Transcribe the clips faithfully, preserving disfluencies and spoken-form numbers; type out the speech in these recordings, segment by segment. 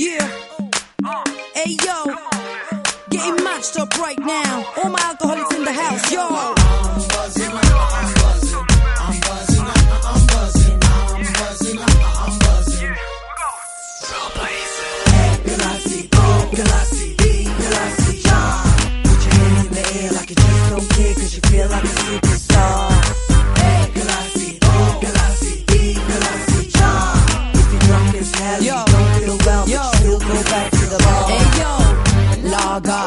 Yeah. Hey yo, getting matched up right now. All my alcoholics in the house, yo. I'm buzzing, I'm buzzing, I'm buzzing, I'm buzzing, I'm buzzing, I'm buzzing. Hey, Galassi, oh, Galassi, B, Galassi, yeah. Put your hands in the air like you just don't care, cause you feel like a superstar. Hey, Galassi, oh, Galassi, B, Galassi, yeah. If you're drunk as hell, yo, you don't feel well, yo, but you still go back to the bar. Hey yo, lager,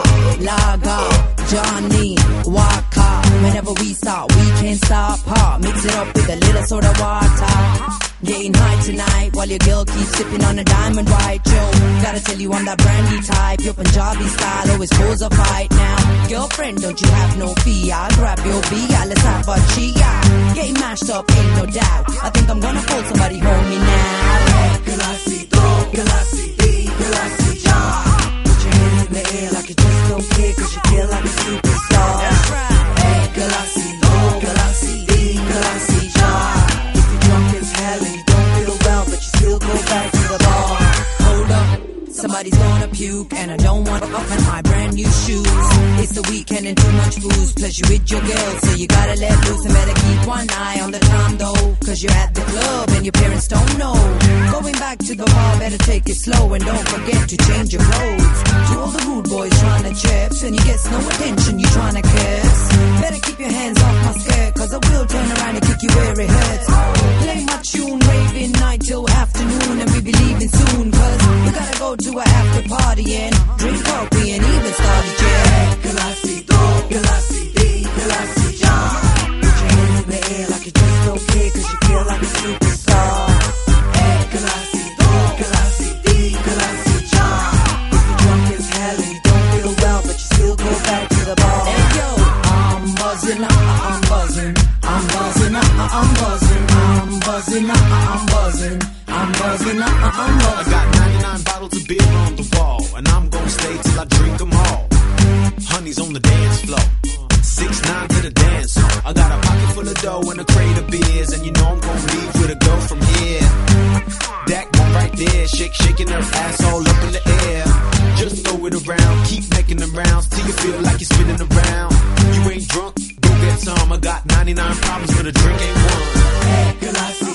lager, Johnny Walker. Whenever we start, we can't stop. Pop, mix it up with a little soda water. Getting high tonight while your girl keeps sipping on a diamond white. Yo, gotta tell you I'm that brandy type. Your Punjabi style always pose a fight now. Girlfriend, don't you have no fear? I'll grab your beer, let's have a chia. Getting mashed up, ain't no doubt. I think I'm gonna pull somebody home me now. Galassi, oh, Galassi, E, Galassi, ja. Put your hands in the air like you just don't care, cause you feel like a superstar. That's right. Hey, Galassi, oh, Galassi, E, Galassi, ja. If you're drunk as hell and you don't feel well, but you still go back to the bar. Hold up, somebody's gonna puke, and I don't want to up in my brand new shoes. It's the weekend and too much booze, plus you with your girl, so you gotta let loose and better keep one eye on the time though, cause you're at the club and your parents don't know. Going back to the bar, better take it slow and don't forget to change your clothes. To all the rude boys trying to chips and you get no attention, you trying to kiss. Better keep your hands off my skirt, cause I will turn around and kick you where it hurts. Play my tune, raving night till afternoon, and we be leaving soon, cause we gotta go to a after party and drink coffee and even start a jet. Galassi, oh, Galassi, E, Galassi, ja. Put your hands in the air like you just don't care, cause you feel like a superstar. Hey, Galassi, oh, Galassi, E, Galassi, ja. If you're drunk as hell and you don't feel well, but you still go back to the bar. Hey yo, I'm buzzing, I'm buzzing, I'm buzzing, I'm buzzing, I'm buzzing, I'm buzzing, I'm buzzing, I'm buzzing. I got ninety-nine bottles of beer on the wall, and I'm gonna stay till I drink them all. Honey's on the dance floor, six nine to the dance hall. I got a pocket full of dough and a crate of beers, and you know I'm gonna leave with a girl from here. That one right there, shake, shaking her ass all up in the air. Just throw it around, keep making them rounds till you feel like you're spinning around. You ain't drunk, go get some. I got ninety-nine problems, but a drink ain't one. Hey, Galassi.